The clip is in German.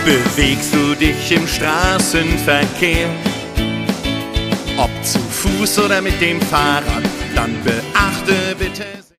Bewegst du dich im Straßenverkehr, ob zu Fuß oder mit dem Fahrrad, dann beachte bitte